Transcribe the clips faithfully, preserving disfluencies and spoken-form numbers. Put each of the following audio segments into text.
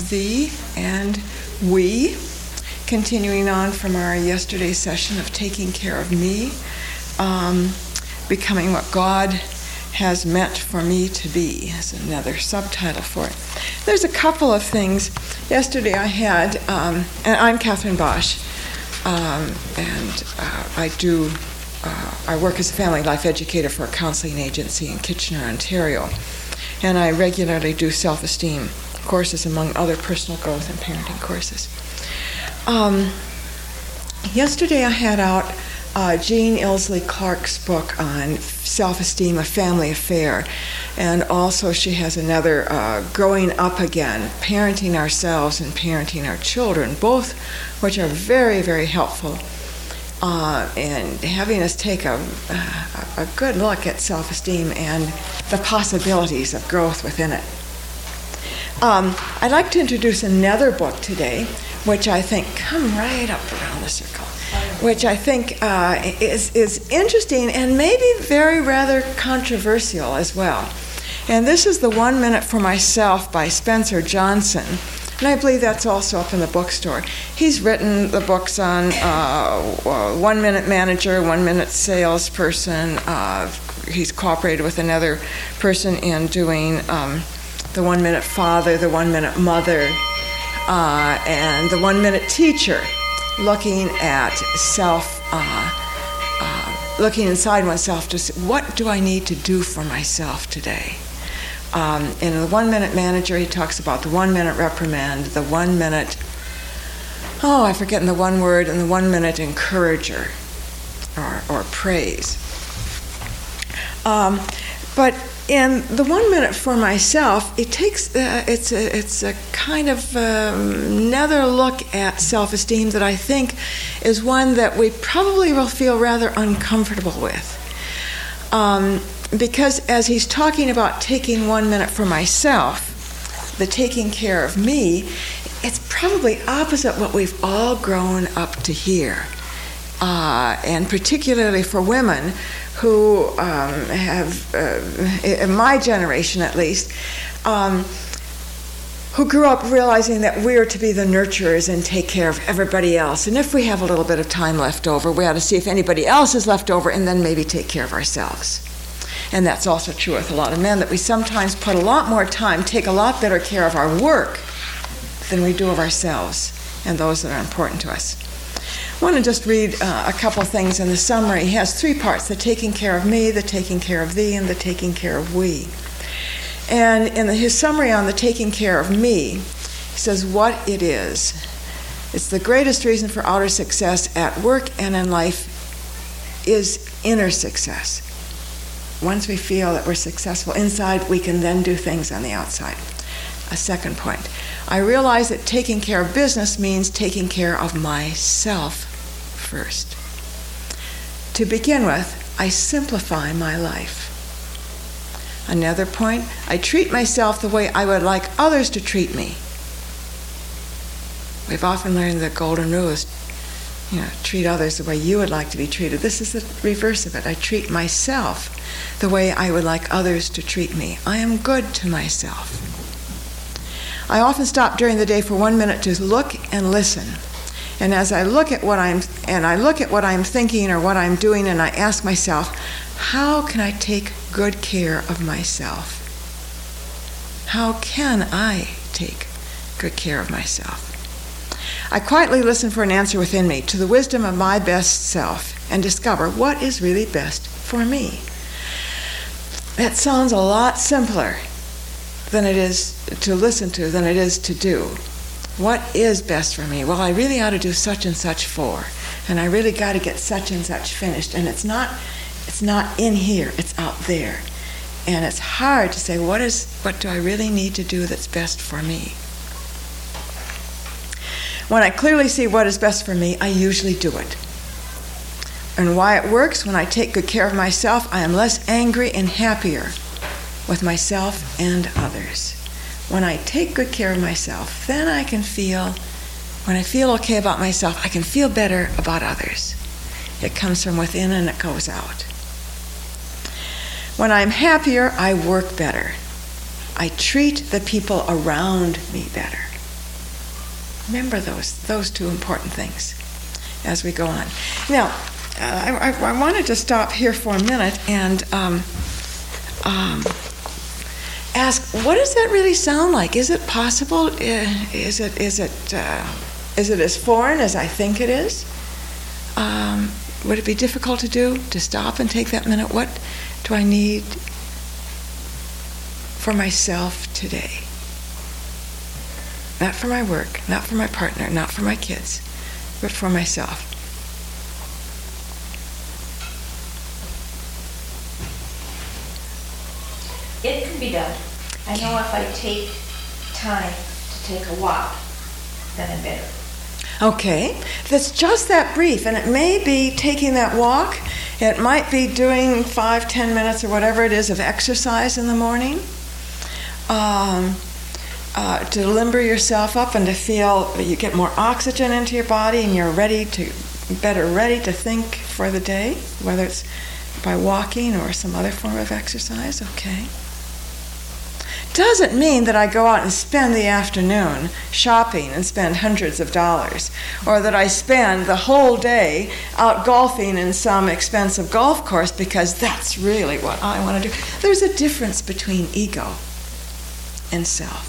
thee and we, continuing on from our yesterday's session of taking care of me, um, becoming what God has meant for me to be, is another subtitle for it. There's a couple of things. Yesterday I had, um, and I'm Catherine Bosch, um, and uh, I do, uh, I work as a family life educator for a counseling agency in Kitchener, Ontario, and I regularly do self-esteem courses among other personal growth and parenting courses. Um, yesterday I had out Uh, Jean Ilsley Clark's book on self-esteem, a family affair, and also she has another, uh, Growing Up Again, parenting ourselves and parenting our children, both which are very, very helpful uh, in having us take a, a, a good look at self-esteem and the possibilities of growth within it. Um, I'd like to introduce another book today, which I think, come right up around the circle, which I think uh, is, is interesting and maybe very rather controversial as well. And this is The One Minute for Myself by Spencer Johnson. And I believe that's also up in the bookstore. He's written the books on uh, One Minute Manager, One Minute Salesperson. Uh, he's cooperated with another person in doing um, The One Minute Father, The One Minute Mother, uh, and The One Minute Teacher, looking at self, uh, uh, looking inside oneself to see, what do I need to do for myself today? Um, in the One Minute Manager, he talks about the one minute reprimand, the one minute, oh, I've forgotten the one word, and the one minute encourager, or, or praise. Um, but in the One Minute for Myself, it takes uh, it's a it's a kind of um, another look at self-esteem that I think is one that we probably will feel rather uncomfortable with, um, because as he's talking about taking one minute for myself, the taking care of me, it's probably opposite what we've all grown up to hear, uh, and particularly for women who um, have, uh, in my generation at least, um, who grew up realizing that we're to be the nurturers and take care of everybody else. And if we have a little bit of time left over, we ought to see if anybody else is left over and then maybe take care of ourselves. And that's also true with a lot of men, that we sometimes put a lot more time, take a lot better care of our work than we do of ourselves and those that are important to us. I want to just read uh, a couple things in the summary. He has three parts: the taking care of me, the taking care of thee, and the taking care of we. And in the, his summary on the taking care of me, he says what it is. It's the greatest reason for outer success at work and in life is inner success. Once we feel that we're successful inside, we can then do things on the outside. A second point: I realize that taking care of business means taking care of myself first. To begin with, I simplify my life. Another point: I treat myself the way I would like others to treat me. We've often learned the golden rule is, you know, treat others the way you would like to be treated. This is the reverse of it. I treat myself the way I would like others to treat me. I am good to myself. I often stop during the day for one minute to look and listen. And as I look at what I'm and I look at what I'm thinking or what I'm doing, and I ask myself, how can I take good care of myself? How can I take good care of myself? I quietly listen for an answer within me to the wisdom of my best self and discover what is really best for me. That sounds a lot simpler than it is to listen to, than it is to do. What is best for me? Well, I really ought to do such and such for, and I really got to get such and such finished. And it's not, it's not in here, it's out there. And it's hard to say, what is, what do I really need to do that's best for me? When I clearly see what is best for me, I usually do it. And why it works: when I take good care of myself, I am less angry and happier with myself and others. When I take good care of myself, then I can feel, when I feel okay about myself, I can feel better about others. It comes from within and it goes out. When I'm happier, I work better. I treat the people around me better. Remember those those two important things as we go on. Now, uh, I, I, I wanted to stop here for a minute and um, um, ask, what does that really sound like? Is it possible? Is it is it uh, is it as foreign as I think it is? Um, would it be difficult to do, to stop and take that minute? What do I need for myself today? Not for my work, not for my partner, not for my kids, but for myself. It can be done. I know if I take time to take a walk, then I'm better. Okay, that's just that brief, and it may be taking that walk. It might be doing five, ten minutes or whatever it is of exercise in the morning. Um, uh, to limber yourself up and to feel that you get more oxygen into your body and you're ready to, better ready to think for the day, whether it's by walking or some other form of exercise. Okay. Doesn't mean that I go out and spend the afternoon shopping and spend hundreds of dollars, or that I spend the whole day out golfing in some expensive golf course because that's really what I want to do. There's a difference between ego and self.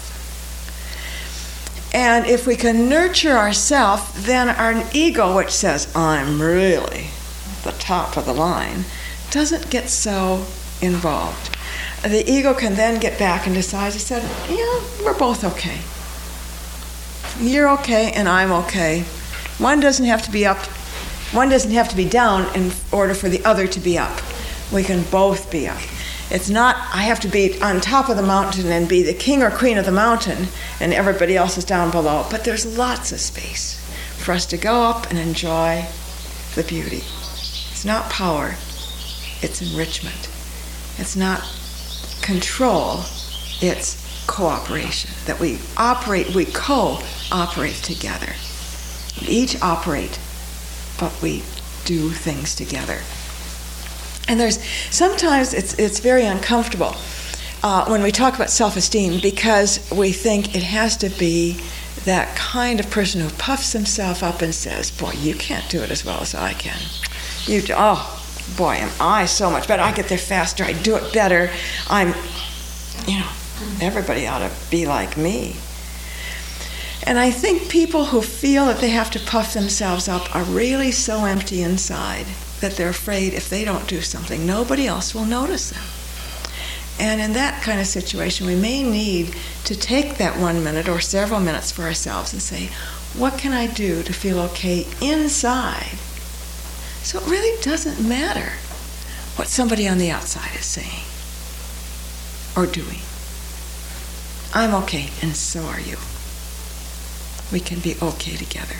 And if we can nurture ourself, then our ego, which says, I'm really the top of the line, doesn't get so involved. The ego can then get back and decide, he said, yeah, we're both okay. You're okay and I'm okay. One doesn't have to be up, one doesn't have to be down in order for the other to be up. We can both be up. It's not, I have to be on top of the mountain and be the king or queen of the mountain and everybody else is down below. But there's lots of space for us to go up and enjoy the beauty. It's not power, it's enrichment. It's not control, it's cooperation. That we operate, we co-operate together. We each operate, but we do things together. And there's sometimes it's it's very uncomfortable uh, when we talk about self-esteem because we think it has to be that kind of person who puffs himself up and says, boy, you can't do it as well as I can. You, oh, boy, am I so much better. I get there faster. I do it better. I'm, you know, everybody ought to be like me. And I think people who feel that they have to puff themselves up are really so empty inside that they're afraid if they don't do something, nobody else will notice them. And in that kind of situation, we may need to take that one minute or several minutes for ourselves and say, what can I do to feel okay inside? So it really doesn't matter what somebody on the outside is saying or doing. I'm okay, and so are you. We can be okay together.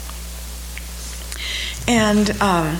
And, um,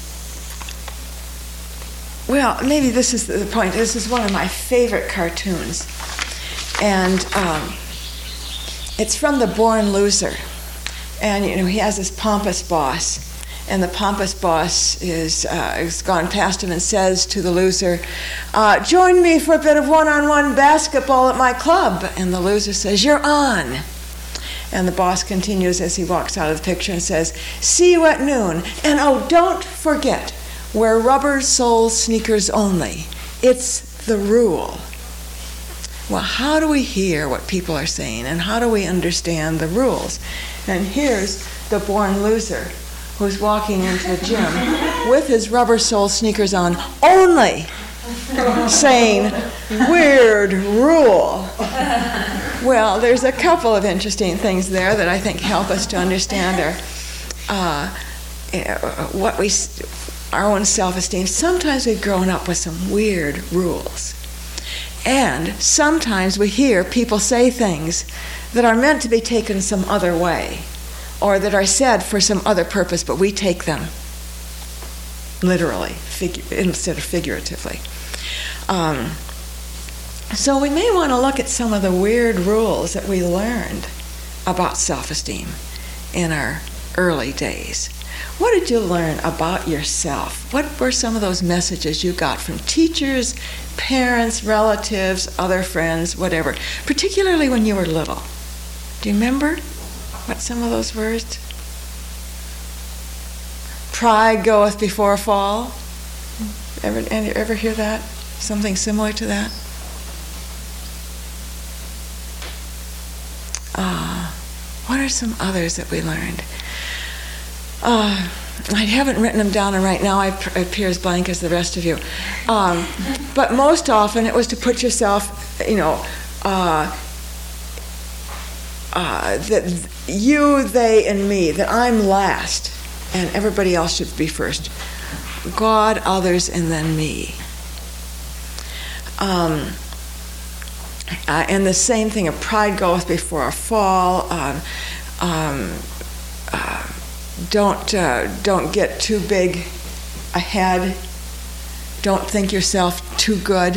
well, maybe this is the point. This is one of my favorite cartoons. And um, it's from The Born Loser. And, you know, he has this pompous boss. And the pompous boss is uh, has gone past him and says to the loser, uh, join me for a bit of one-on-one basketball at my club. And the loser says, you're on. And the boss continues as he walks out of the picture and says, see you at noon. And oh, don't forget, wear rubber sole sneakers only. It's the rule. Well, how do we hear what people are saying, and how do we understand the rules? And here's the born loser who's walking into the gym with his rubber sole sneakers on only, saying, weird rule. Well, there's a couple of interesting things there that I think help us to understand our, uh, what we, our own self-esteem. Sometimes we've grown up with some weird rules. And sometimes we hear people say things that are meant to be taken some other way, or that are said for some other purpose, but we take them literally figu- instead of figuratively. Um, so we may want to look at some of the weird rules that we learned about self-esteem in our early days. What did you learn about yourself? What were some of those messages you got from teachers, parents, relatives, other friends, whatever, particularly when you were little? Do you remember? What's some of those words? Pride goeth before a fall. Ever, any, ever hear that? Something similar to that? Uh, what are some others that we learned? Uh, I haven't written them down, and right now I appear as blank as the rest of you. Um, but most often it was to put yourself, you know, uh, uh, that you, they, and me, that I'm last, and everybody else should be first. God, others, and then me. Um, uh, and the same thing, a pride goeth before a fall. Um, um, uh, don't uh, don't get too big ahead. Don't think yourself too good.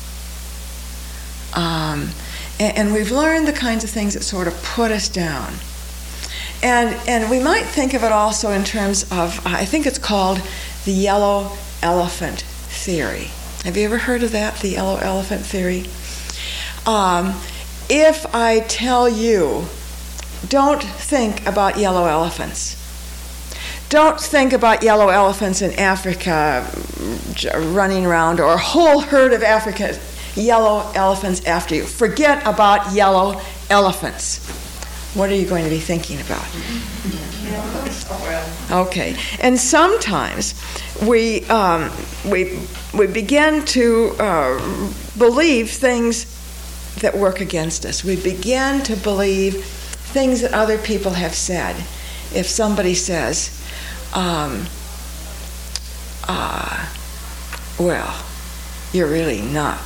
Um, and, and we've learned the kinds of things that sort of put us down. And and we might think of it also in terms of, I think it's called the yellow elephant theory. Have you ever heard of that, the yellow elephant theory? Um, if I tell you, don't think about yellow elephants. Don't think about yellow elephants in Africa running around, or a whole herd of African yellow elephants after you. Forget about yellow elephants. What are you going to be thinking about? Okay, and sometimes we um, we we begin to uh, believe things that work against us. We begin to believe things that other people have said. If somebody says, um, uh, "Well, you're really not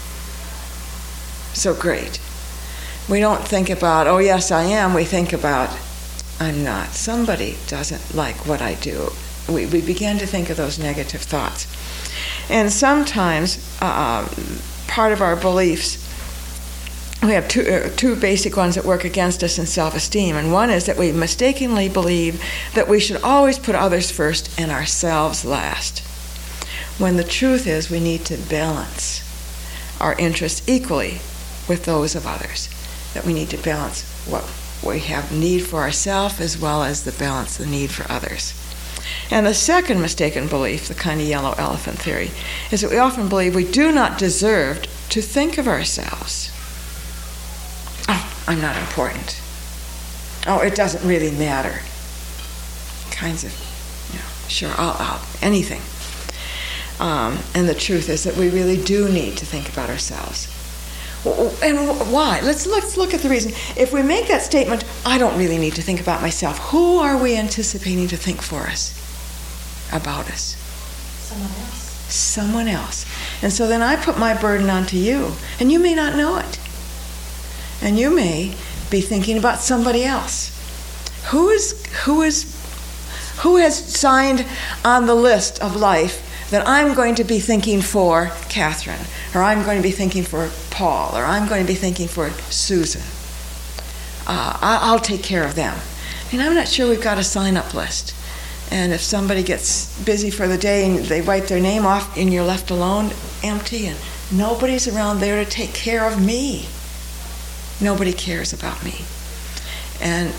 so great," we don't think about, "Oh yes, I am." We think about, "I'm not. Somebody doesn't like what I do." We, we begin to think of those negative thoughts. And sometimes uh, part of our beliefs, we have two, uh, two basic ones that work against us in self-esteem. And one is that we mistakenly believe that we should always put others first and ourselves last, when the truth is we need to balance our interests equally with those of others, that we need to balance what we have need for ourselves as well as the balance the need for others. And the second mistaken belief, the kind of yellow elephant theory, is that we often believe we do not deserve to think of ourselves. Oh, I'm not important. Oh, it doesn't really matter. Kinds of, you know, sure, I'll, I'll anything. Um, and the truth is that we really do need to think about ourselves. And why? Let's, let's look at the reason. If we make that statement, I don't really need to think about myself, who are we anticipating to think for us, about us? Someone else. Someone else. And so then I put my burden onto you, and you may not know it. And you may be thinking about somebody else. Who is, who is, who has signed on the list of life that I'm going to be thinking for Catherine, or I'm going to be thinking for Paul, or I'm going to be thinking for Susan? Uh, I'll take care of them. I mean, I'm not sure we've got a sign-up list. And if somebody gets busy for the day and they wipe their name off and you're left alone, empty, and nobody's around there to take care of me. Nobody cares about me. And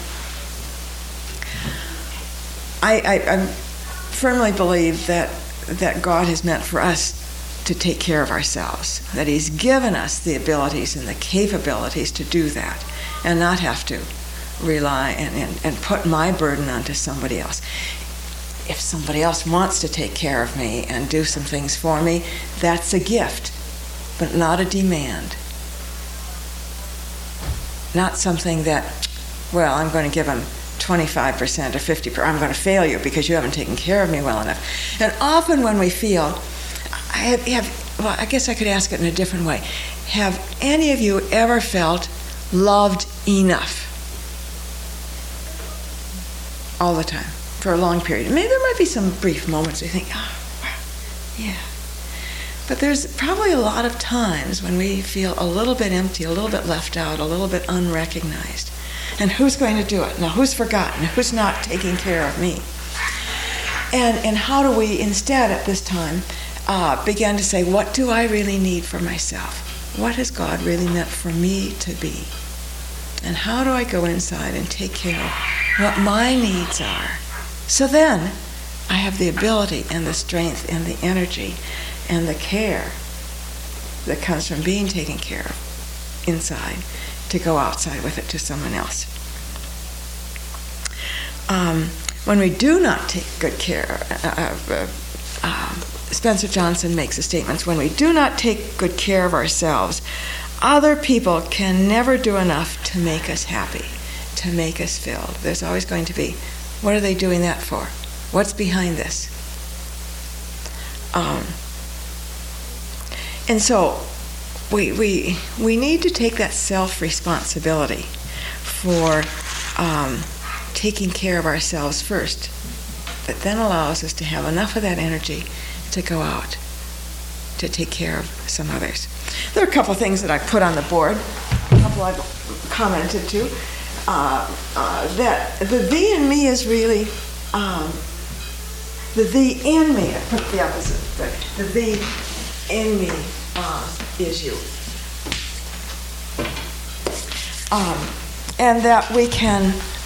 I, I, I firmly believe that that God has meant for us to take care of ourselves, that He's given us the abilities and the capabilities to do that and not have to rely and, and, and put my burden onto somebody else. If somebody else wants to take care of me and do some things for me, that's a gift, but not a demand. Not something that, well, I'm going to give them twenty-five percent or fifty percent. I'm going to fail you because you haven't taken care of me well enough. And often when we feel, I have, have, well, I guess I could ask it in a different way. Have any of you ever felt loved enough? All the time, for a long period. Maybe there might be some brief moments where you think, oh, wow, yeah. But there's probably a lot of times when we feel a little bit empty, a little bit left out, a little bit unrecognized. And who's going to do it? Now, who's forgotten? Who's not taking care of me? And and how do we instead at this time uh, begin to say, what do I really need for myself? What has God really meant for me to be? And how do I go inside and take care of what my needs are? So then I have the ability and the strength and the energy and the care that comes from being taken care of inside to go outside with it to someone else. Um, when we do not take good care, uh, uh, uh, Spencer Johnson makes the statements, when we do not take good care of ourselves, other people can never do enough to make us happy, to make us filled. There's always going to be, what are they doing that for? What's behind this? Um, and so we, we, we need to take that self-responsibility for um, taking care of ourselves first. That then allows us to have enough of that energy to go out to take care of some others. There are a couple things that I put on the board, a couple I've commented to. Uh, uh, that the thee in me is really um, the thee in me. I put the opposite. The, the thee in me uh, is you. Um, and that we can.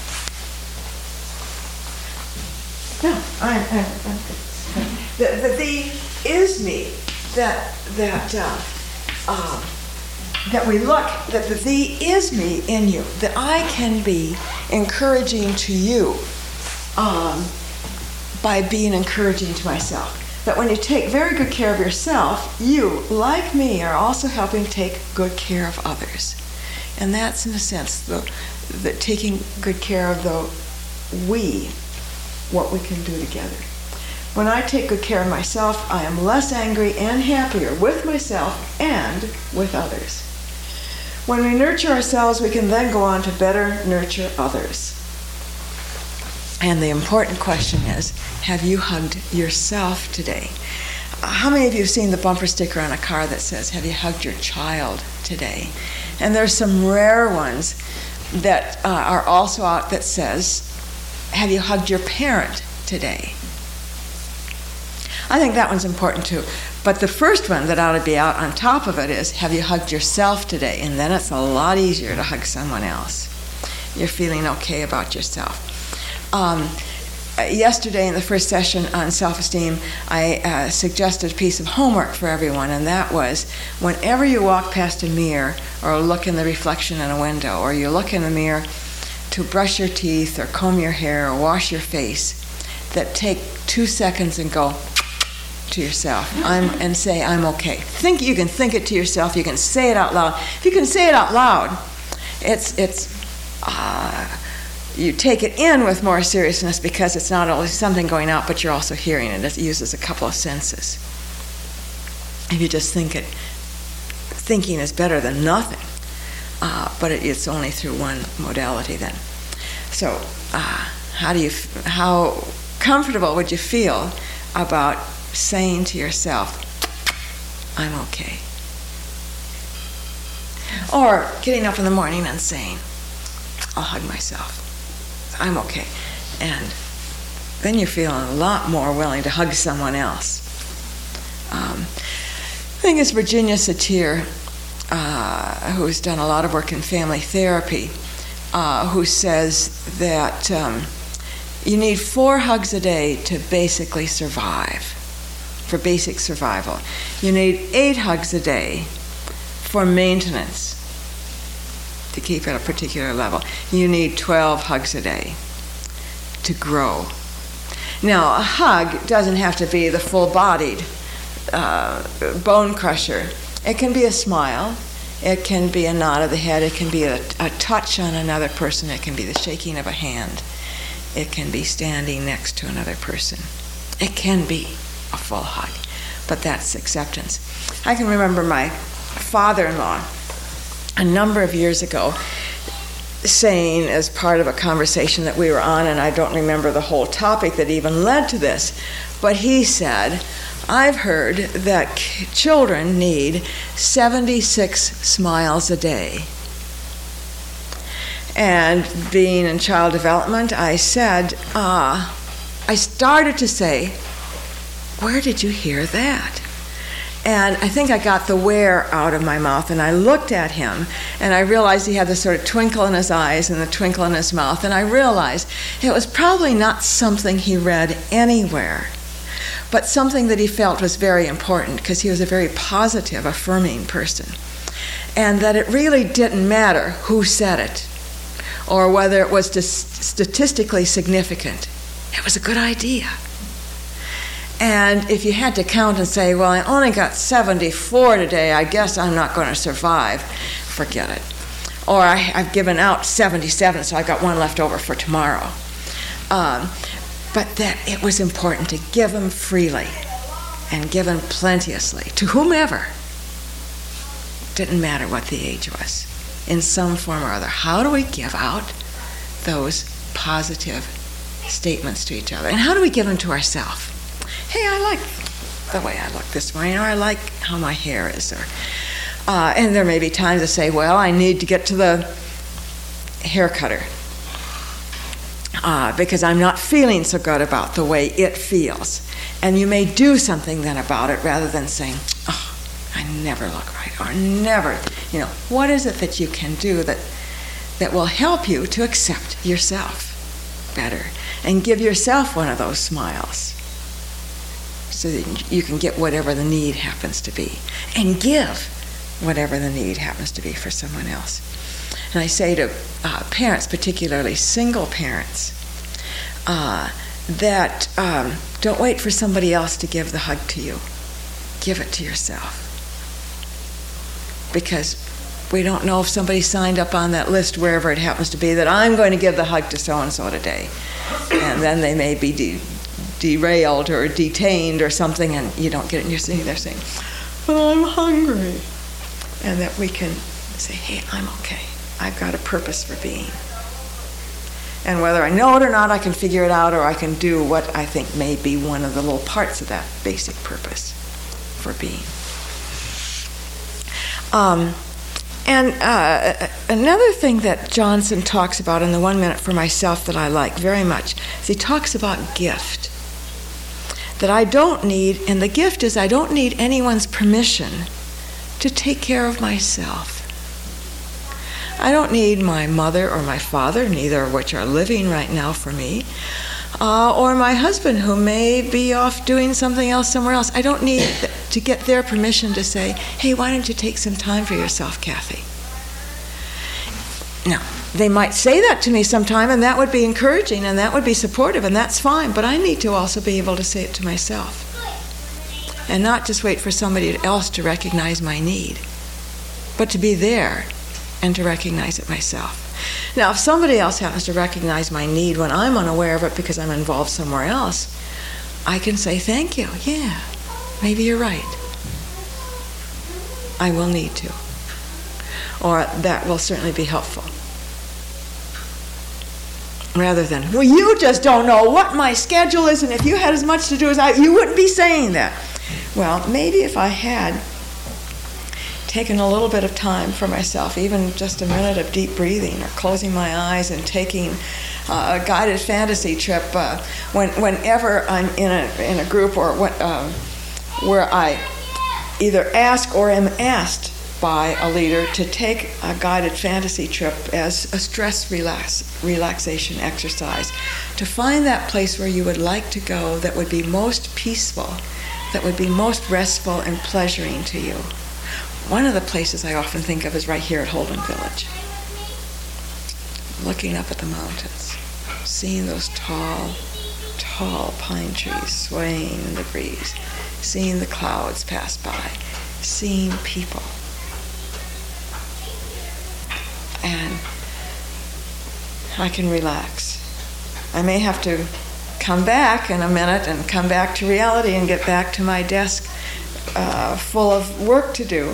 No, I'm. I'm, I'm the, the thee is me. That that. Uh, Um, that we look, that the thee is me in you, that I can be encouraging to you um, by being encouraging to myself. That when you take very good care of yourself, you, like me, are also helping take good care of others. And that's, in a sense, the, the taking good care of the we, what we can do together. When I take good care of myself, I am less angry and happier with myself and with others. When we nurture ourselves, we can then go on to better nurture others. And the important question is, have you hugged yourself today? How many of you have seen the bumper sticker on a car that says, have you hugged your child today? And there's some rare ones that uh, are also out that says, have you hugged your parent today? I think that one's important too. But the first one that ought to be out on top of it is, have you hugged yourself today? And then it's a lot easier to hug someone else. You're feeling okay about yourself. Um, yesterday in the first session on self-esteem, I uh, suggested a piece of homework for everyone, and that was, whenever you walk past a mirror or look in the reflection in a window, or you look in the mirror to brush your teeth or comb your hair or wash your face, that take two seconds and go to yourself I'm, and say, I'm okay. Think, you can think it to yourself, you can say it out loud. If you can say it out loud, it's, it's uh, you take it in with more seriousness because it's not only something going out, but you're also hearing it. It uses a couple of senses. If you just think it, thinking is better than nothing, uh, but it, it's only through one modality then. So uh, how do you, how comfortable would you feel about saying to yourself, I'm okay? Or getting up in the morning and saying, I'll hug myself. I'm okay. And then you're feeling a lot more willing to hug someone else. Um, I think it's Virginia Satir, uh, who's done a lot of work in family therapy, uh, who says that um, you need four hugs a day to basically survive, for basic survival. You need eight hugs a day for maintenance, to keep at a particular level. You need twelve hugs a day to grow. Now, a hug doesn't have to be the full-bodied uh, bone crusher. It can be a smile. It can be a nod of the head. It can be a, a touch on another person. It can be the shaking of a hand. It can be standing next to another person. It can be a full hug, but that's acceptance. I can remember my father-in-law a number of years ago saying, as part of a conversation that we were on, and I don't remember the whole topic that even led to this, but he said, I've heard that children need seventy-six smiles a day. And being in child development, I said, ah, uh, I started to say, where did you hear that? And I think I got the wear out of my mouth, and I looked at him, and I realized he had this sort of twinkle in his eyes and the twinkle in his mouth, and I realized it was probably not something he read anywhere, but something that he felt was very important, because he was a very positive, affirming person, and that it really didn't matter who said it or whether it was statistically significant. It was a good idea. And if you had to count and say, well, I only got seventy-four today, I guess I'm not going to survive, forget it. Or I, I've given out seventy-seven, so I've got one left over for tomorrow. Um, but that it was important to give them freely and give them plenteously to whomever. Didn't matter what the age was, in some form or other. How do we give out those positive statements to each other? And how do we give them to ourselves? Hey, I like the way I look this morning, or I like how my hair is. Or, uh, and there may be times to say, well, I need to get to the hair cutter uh, because I'm not feeling so good about the way it feels. And you may do something then about it rather than saying, oh, I never look right, or never, you know, what is it that you can do that, that will help you to accept yourself better and give yourself one of those smiles, so that you can get whatever the need happens to be, and give whatever the need happens to be for someone else. And I say to uh, parents, particularly single parents, uh, that um, don't wait for somebody else to give the hug to you. Give it to yourself. Because we don't know if somebody signed up on that list, wherever it happens to be, that I'm going to give the hug to so-and-so today. And then they may be de- derailed or detained or something, and you don't get it, and you're sitting there saying, but I'm hungry. And that we can say, hey, I'm okay. I've got a purpose for being. And whether I know it or not, I can figure it out, or I can do what I think may be one of the little parts of that basic purpose for being. Um, and uh, another thing that Johnson talks about in the One Minute for Myself that I like very much is he talks about gift. That I don't need, and the gift is I don't need anyone's permission to take care of myself. I don't need my mother or my father, neither of which are living right now for me, uh, or my husband, who may be off doing something else somewhere else. I don't need to get their permission to say, hey, why don't you take some time for yourself, Kathy? No. They might say that to me sometime, and that would be encouraging, and that would be supportive, and that's fine, but I need to also be able to say it to myself and not just wait for somebody else to recognize my need, but to be there and to recognize it myself. Now, if somebody else happens to recognize my need when I'm unaware of it because I'm involved somewhere else, I can say, thank you, yeah, maybe you're right. I will need to. Or that will certainly be helpful. Rather than, well, you just don't know what my schedule is, and if you had as much to do as I, you wouldn't be saying that. Well, maybe if I had taken a little bit of time for myself, even just a minute of deep breathing or closing my eyes and taking uh, a guided fantasy trip, uh, when, whenever I'm in a, in a group or what, um, where I either ask or am asked by a leader to take a guided fantasy trip as a stress relax, relaxation exercise, to find that place where you would like to go that would be most peaceful, that would be most restful and pleasuring to you. One of the places I often think of is right here at Holden Village. Looking up at the mountains, seeing those tall, tall pine trees swaying in the breeze, seeing the clouds pass by, seeing people. And I can relax. I may have to come back in a minute and come back to reality and get back to my desk uh, full of work to do.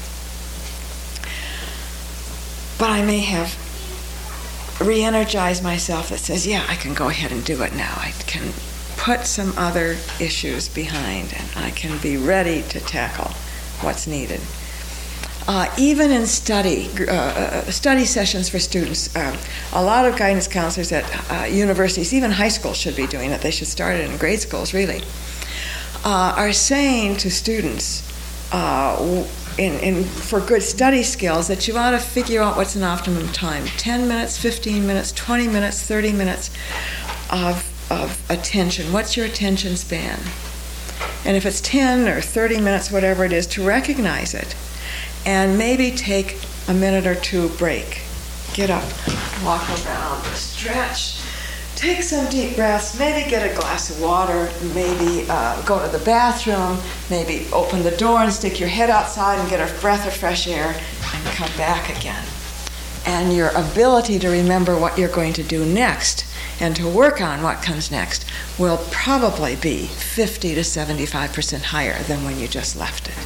But I may have re-energized myself that says, yeah, I can go ahead and do it now. I can put some other issues behind, and I can be ready to tackle what's needed. Uh, even in study, uh, study sessions for students, uh, a lot of guidance counselors at uh, universities, even high schools should be doing it, they should start it in grade schools really, uh, are saying to students, uh, in, in, for good study skills, that you ought to figure out what's an optimum time. ten minutes, fifteen minutes, twenty minutes, thirty minutes of, of attention. What's your attention span? And if it's ten or thirty minutes, whatever it is, to recognize it. And maybe take a minute or two break. Get up, walk around, stretch, take some deep breaths, maybe get a glass of water, maybe uh, go to the bathroom, maybe open the door and stick your head outside and get a breath of fresh air and come back again. And your ability to remember what you're going to do next and to work on what comes next will probably be fifty to seventy-five percent higher than when you just left it.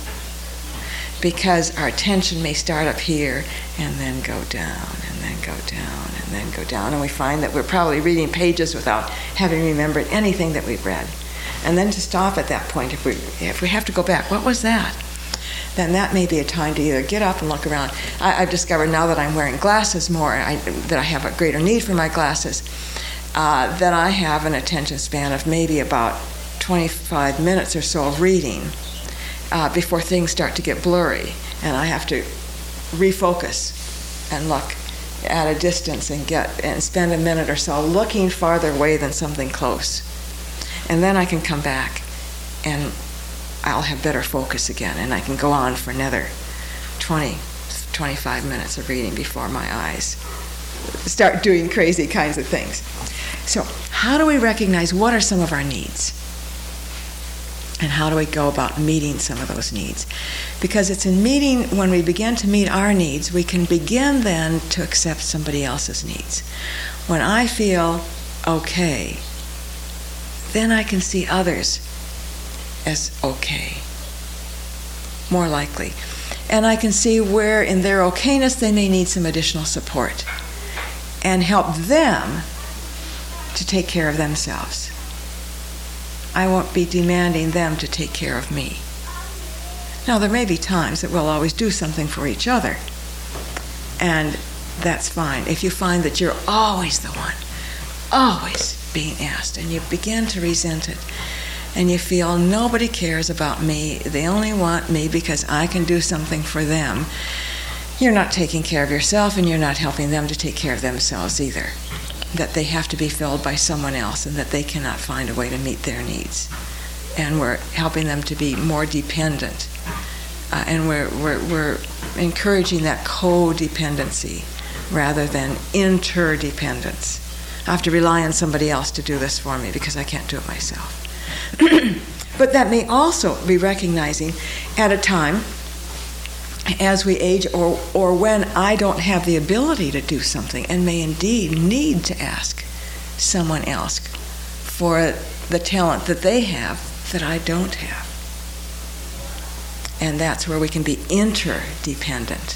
Because our attention may start up here and then go down and then go down and then go down. And we find that we're probably reading pages without having remembered anything that we've read. And then to stop at that point, if we if we have to go back, what was that? Then that may be a time to either get up and look around. I, I've discovered now that I'm wearing glasses more, I, that I have a greater need for my glasses, uh, that I have an attention span of maybe about twenty-five minutes or so of reading. Uh, before things start to get blurry, and I have to refocus and look at a distance and get and spend a minute or so looking farther away than something close. And then I can come back and I'll have better focus again, and I can go on for another twenty, twenty-five minutes of reading before my eyes start doing crazy kinds of things. So how do we recognize what are some of our needs? And how do we go about meeting some of those needs? Because it's in meeting, when we begin to meet our needs, we can begin then to accept somebody else's needs. When I feel okay, then I can see others as okay, more likely. And I can see where in their okayness they may need some additional support and help them to take care of themselves. I won't be demanding them to take care of me. Now, there may be times that we'll always do something for each other, and that's fine. If you find that you're always the one, always being asked, and you begin to resent it, and you feel nobody cares about me, they only want me because I can do something for them, you're not taking care of yourself, and you're not helping them to take care of themselves either. That they have to be filled by someone else and that they cannot find a way to meet their needs. And we're helping them to be more dependent. Uh, and we're, we're, we're encouraging that codependency rather than interdependence. I have to rely on somebody else to do this for me because I can't do it myself. But that may also be recognizing at a time as we age, or or when I don't have the ability to do something and may indeed need to ask someone else for the talent that they have that I don't have. And that's where we can be interdependent.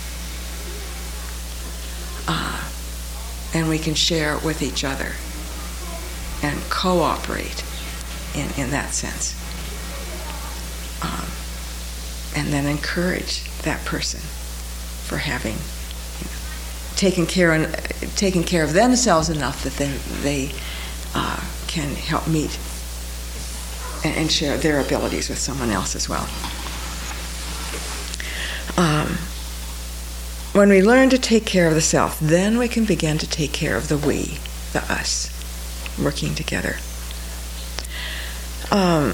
Uh, and we can share with each other and cooperate in, in that sense. Um, and then encourage that person for having, you know, taken care and taken care of themselves enough that then they uh, can help meet and, and share their abilities with someone else as well. Um, when we learn to take care of the self, then we can begin to take care of the we, the us, working together. Um,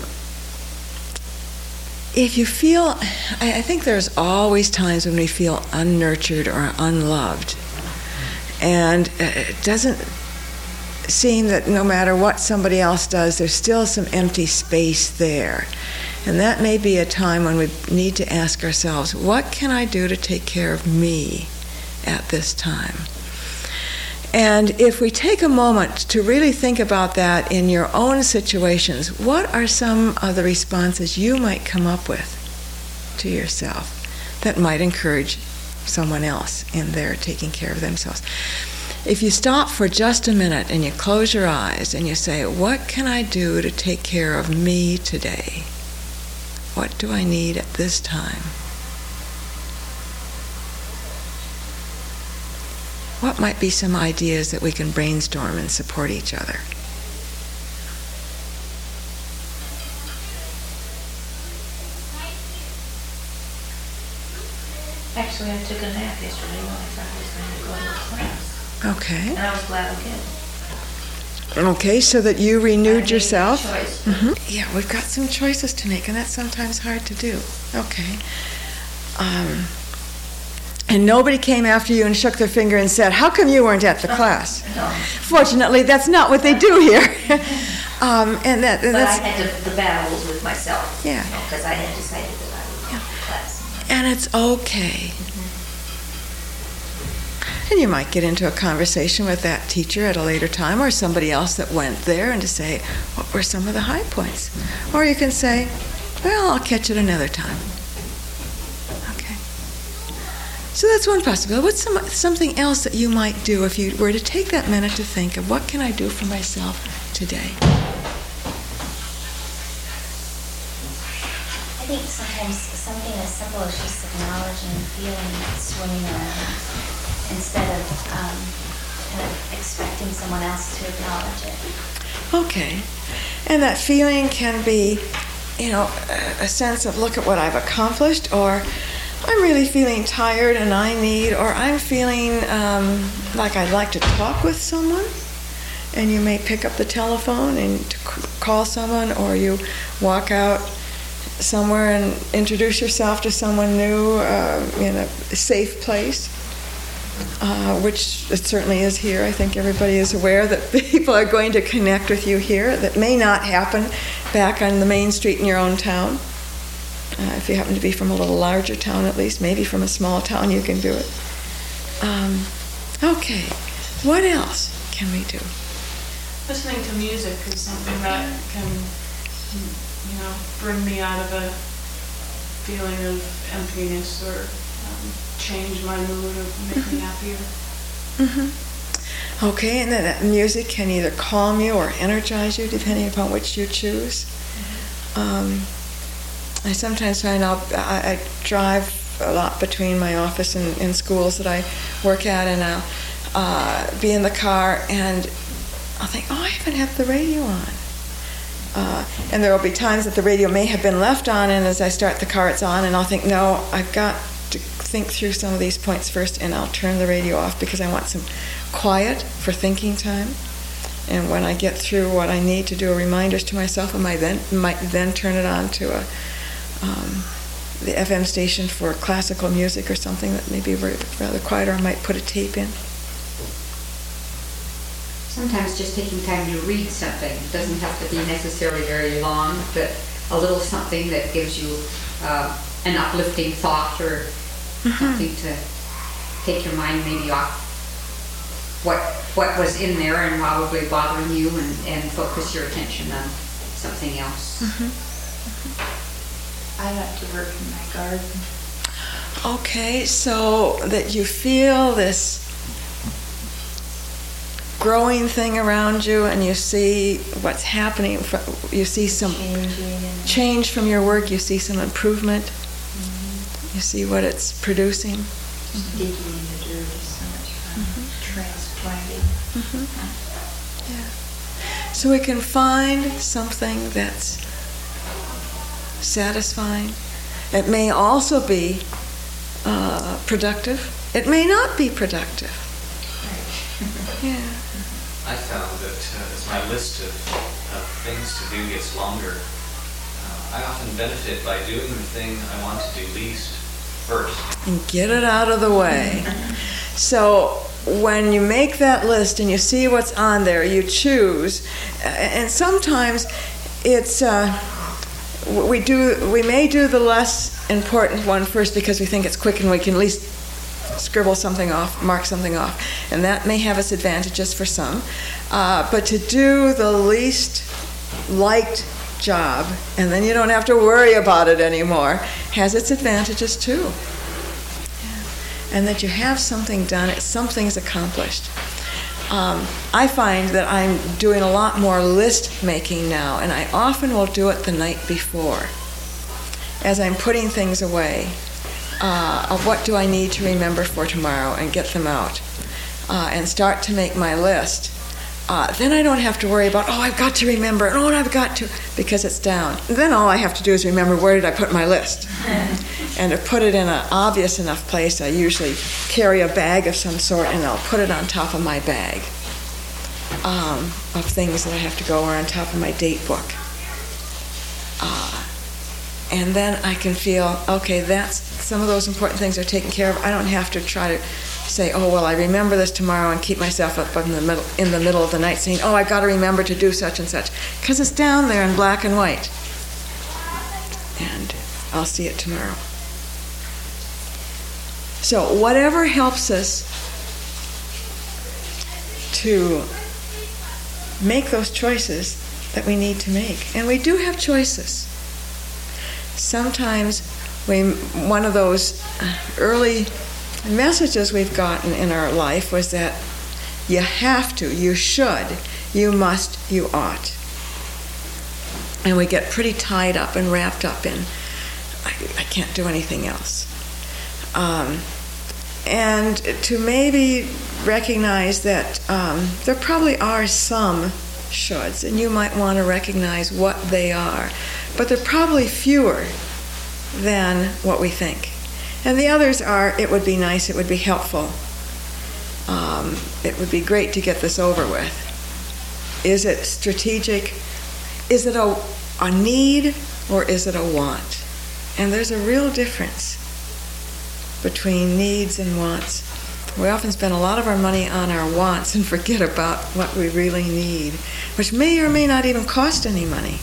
If you feel, I think there's always times when we feel unnurtured or unloved. And it doesn't seem that no matter what somebody else does, there's still some empty space there. And that may be a time when we need to ask ourselves, what can I do to take care of me at this time? And if we take a moment to really think about that in your own situations, what are some of the responses you might come up with to yourself that might encourage someone else in their taking care of themselves? If you stop for just a minute and you close your eyes and you say, what can I do to take care of me today? What do I need at this time? What might be some ideas that we can brainstorm and support each other? Actually, I took a nap yesterday when I thought I was going to go to a class. Okay. And I was glad I did. Okay, so that you I renewed made yourself. a choice. hmm Yeah, we've got some choices to make, and that's sometimes hard to do. Okay. Um, and nobody came after you and shook their finger and said, "How come you weren't at the class?" No. Fortunately, that's not what they do here. um, and that, and But I that's, had to, the battle was with myself. Yeah. Because I had decided that I would go to class. and it's okay. And you might get into a conversation with that teacher at a later time, or somebody else that went there, and to say, what were some of the high points? Or you can say, well, I'll catch it another time. Okay. So that's one possibility. What's some, something else that you might do if you were to take that minute to think of, what can I do for myself today? I think sometimes something as simple as just acknowledging feeling swimming around instead of um, kind of expecting someone else to acknowledge it. Okay. And that feeling can be, you know, a sense of, look at what I've accomplished, or I'm really feeling tired and I need, or I'm feeling um, like I'd like to talk with someone. And you may pick up the telephone and to c- call someone, or you walk out somewhere and introduce yourself to someone new uh, in a safe place. Uh, which it certainly is here. I think everybody is aware that people are going to connect with you here. That may not happen back on the main street in your own town. Uh, if you happen to be from a little larger town, at least, maybe from a small town, you can do it. Um, okay, what else can we do? Listening to music is something that can, you know, bring me out of a feeling of emptiness, or um, change my mood, or make me happier. Mm-hmm. Okay, and then that music can either calm you or energize you, depending upon which you choose. Mm-hmm. Um, I sometimes find I'll, I, I drive a lot between my office and, and schools that I work at, and I'll uh, be in the car, and I'll think, oh, I haven't had the radio on. Uh, and there will be times that the radio may have been left on, and as I start the car, it's on, and I'll think, no, I've got to think through some of these points first, and I'll turn the radio off because I want some quiet for thinking time. And when I get through what I need to do, reminders to myself, I might then, might then turn it on to a, um, the F M station for classical music or something that may be rather quiet, or I might put a tape in. Sometimes just taking time to read something. It doesn't have to be necessarily very long, but a little something that gives you uh, an uplifting thought, or mm-hmm. something to take your mind maybe off what what was in there and probably bothering you, and, and focus your attention on something else. Mm-hmm. Mm-hmm. I like to work in my garden. Okay, so that you feel this growing thing around you, and you see what's happening. You see some change from your work. You see some improvement. Mm-hmm. You see what it's producing. Mm-hmm. Digging in the dirt is so much fun. Mm-hmm. Transplanting. Mm-hmm. Yeah. So we can find something that's satisfying. It may also be uh, productive. It may not be productive. Yeah. I found that uh, as my list of, of things to do gets longer, uh, I often benefit by doing the thing I want to do least first. And get it out of the way. So when you make that list and you see what's on there, you choose. And sometimes it's uh, we do we may do the less important one first because we think it's quick and we can at least scribble something off, mark something off, and that may have its advantages for some. Uh, but to do the least liked job, and then you don't have to worry about it anymore, has its advantages too. Yeah. And that you have something done, something's accomplished. Um, I find that I'm doing a lot more list making now, and I often will do it the night before as I'm putting things away. Uh, of what do I need to remember for tomorrow, and get them out, uh, and start to make my list. Uh, then I don't have to worry about, oh, I've got to remember, oh, I've got to, because it's down. And then all I have to do is remember, where did I put my list? And to put it in an obvious enough place, I usually carry a bag of some sort, and I'll put it on top of my bag um, of things that I have to go, or on top of my date book. Uh, and then I can feel, okay, that's some of those important things are taken care of. I don't have to try to say, oh, well, I remember this tomorrow, and keep myself up in the middle, in the middle of the night saying, oh, I've got to remember to do such and such, because it's down there in black and white. And I'll see it tomorrow. So whatever helps us to make those choices that we need to make. And we do have choices. Sometimes we, one of those early messages we've gotten in our life was that you have to, you should, you must, you ought. And we get pretty tied up and wrapped up in, I, I can't do anything else. Um, and to maybe recognize that um, there probably are some shoulds, and you might want to recognize what they are, but they're probably fewer than what we think. And the others are, it would be nice, it would be helpful, um, it would be great to get this over with. Is it strategic? Is it a, a need, or is it a want? And there's a real difference between needs and wants. We often spend a lot of our money on our wants and forget about what we really need, which may or may not even cost any money.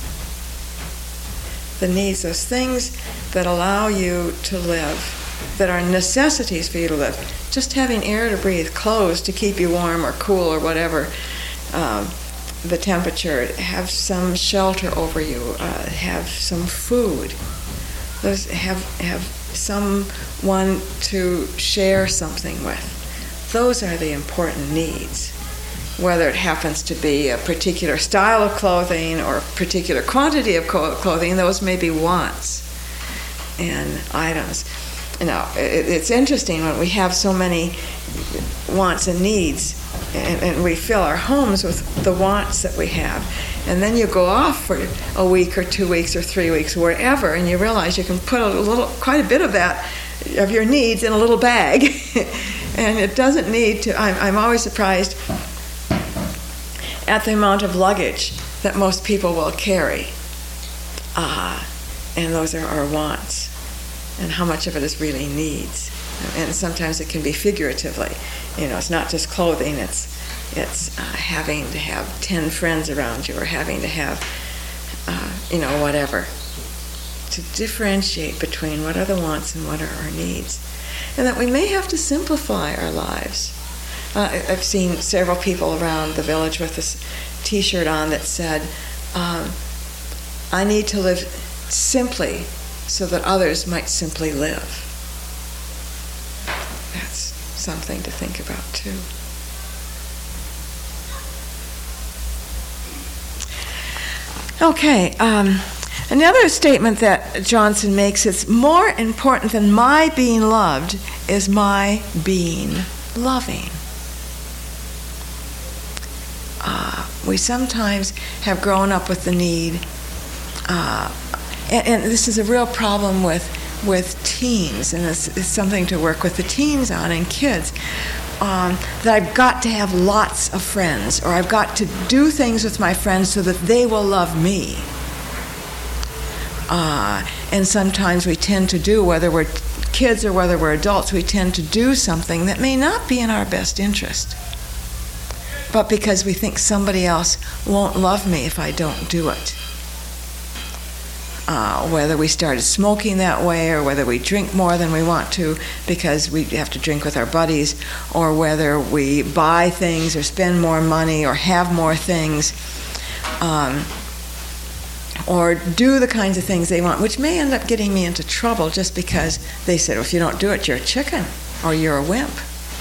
The needs, those things that allow you to live, that are necessities for you to live. Just having air to breathe, clothes to keep you warm or cool or whatever um, the temperature, have some shelter over you, uh, have some food, those have have someone to share something with. Those are the important needs. Whether it happens to be a particular style of clothing or a particular quantity of clothing, those may be wants and items. You know, it, it's interesting when we have so many wants and needs, and, and we fill our homes with the wants that we have. And then you go off for a week or two weeks or three weeks, wherever, and you realize you can put a little, quite a bit of that, of your needs in a little bag. And it doesn't need to, I'm, I'm always surprised at the amount of luggage that most people will carry. Uh, and those are our wants. And how much of it is really needs. And sometimes it can be figuratively. You know, it's not just clothing, it's it's uh, having to have ten friends around you, or having to have, uh, you know, whatever. To differentiate between what are the wants and what are our needs. And that we may have to simplify our lives. Uh, I've seen several people around the village with this T-shirt on that said, um, I need to live simply so that others might simply live. That's something to think about too. Okay, um, another statement that Johnson makes is, more important than my being loved is my being loving. Uh, we sometimes have grown up with the need, uh, and, and this is a real problem with with teens, and it's, it's something to work with the teens on and kids, um, that I've got to have lots of friends, or I've got to do things with my friends so that they will love me. Uh, and sometimes we tend to do, whether we're kids or whether we're adults, we tend to do something that may not be in our best interest, but because we think somebody else won't love me if I don't do it. Uh, whether we started smoking that way, or whether we drink more than we want to because we have to drink with our buddies, or whether we buy things or spend more money or have more things, um, or do the kinds of things they want, which may end up getting me into trouble just because they said, well, if you don't do it, you're a chicken or you're a wimp.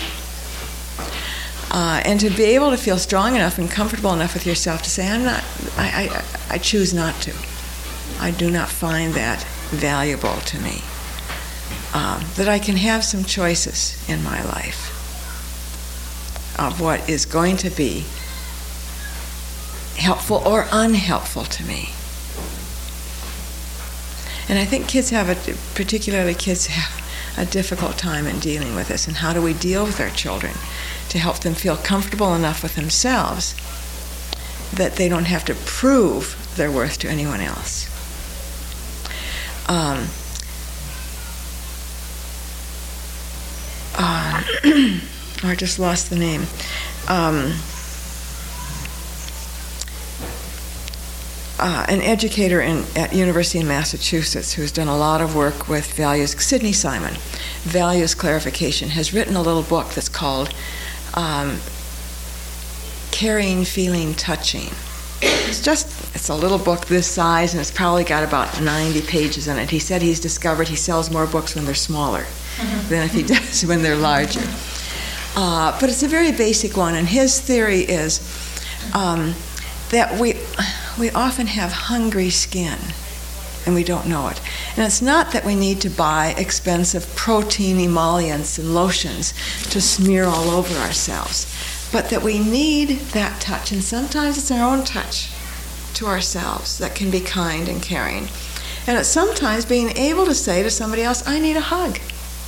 Uh, and to be able to feel strong enough and comfortable enough with yourself to say, I'm not, I, I, I choose not to. I do not find that valuable to me. Um, that I can have some choices in my life of what is going to be helpful or unhelpful to me. And I think kids have, a, particularly kids have a difficult time in dealing with this. And how do we deal with our children to help them feel comfortable enough with themselves that they don't have to prove their worth to anyone else? Um, uh, I just lost the name. Um, Uh, an educator in, at University of Massachusetts who's done a lot of work with values, Sidney Simon, Values Clarification, has written a little book that's called um, Caring, Feeling, Touching. It's just, it's a little book this size, and it's probably got about ninety pages in it. He said he's discovered he sells more books when they're smaller mm-hmm. than if he does when they're larger. Uh, but it's a very basic one, and his theory is um, that we... we often have hungry skin, and we don't know it. And it's not that we need to buy expensive protein emollients and lotions to smear all over ourselves, but that we need that touch. And sometimes it's our own touch to ourselves that can be kind and caring. And it's sometimes being able to say to somebody else, I need a hug,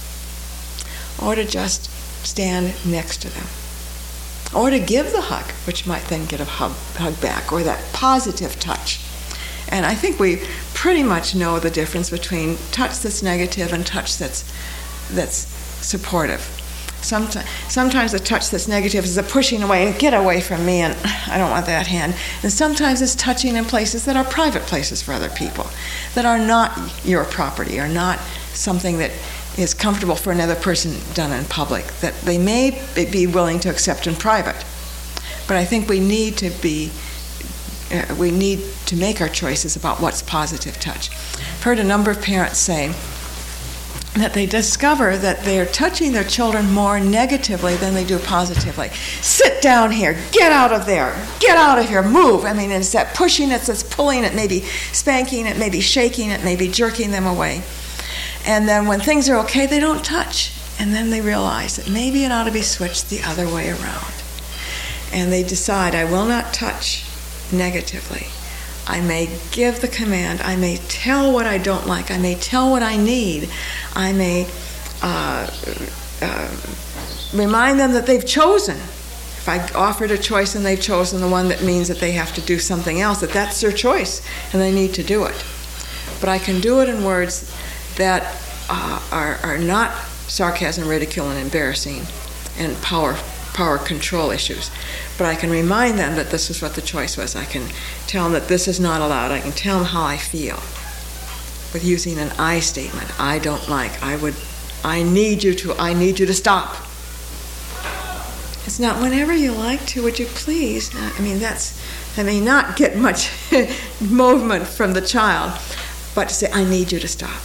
or to just stand next to them, or to give the hug, which might then get a hug, hug back, or that positive touch. And I think we pretty much know the difference between touch that's negative and touch that's that's supportive. Sometimes, sometimes the touch that's negative is a pushing away and get away from me, and I don't want that hand. And sometimes it's touching in places that are private places for other people, that are not your property, or not something that is comfortable for another person done in public, that they may be willing to accept in private. But I think we need to be, uh, we need to make our choices about what's positive touch. I've heard a number of parents say that they discover that they're touching their children more negatively than they do positively. Sit down here, get out of there, get out of here, move. I mean, it's that pushing, it's this pulling, it may be spanking, it may be shaking, it may be jerking them away. And then when things are okay, they don't touch. And then they realize that maybe it ought to be switched the other way around. And they decide, I will not touch negatively. I may give the command. I may tell what I don't like. I may tell what I need. I may uh, uh, remind them that they've chosen. If I offered a choice and they've chosen the one that means that they have to do something else, that that's their choice and they need to do it. But I can do it in words that uh, are, are not sarcasm, ridicule, and embarrassing, and power power control issues. But I can remind them that this is what the choice was. I can tell them that this is not allowed. I can tell them how I feel with using an I statement. I don't like. I would. I need you to. I need you to stop. It's not whenever you like to. Would you please? I mean, that's. I may not get much movement from the child, but to say, I need you to stop.